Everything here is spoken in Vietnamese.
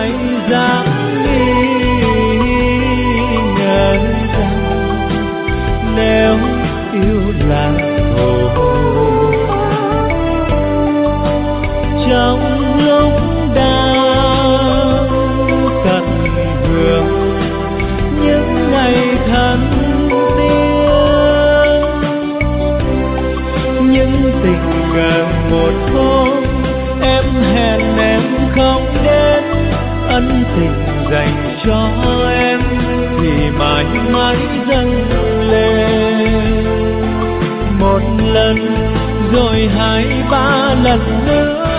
ai dám nghi ngờ rằng nếu yêu là khổ. Trong lúc đang cận hưởng những ngày thân thiết, những tình cờ một hôm em hẹn em không đến, ân tình dành cho em thì mãi mãi dâng lên. Một lần rồi hai ba lần nữa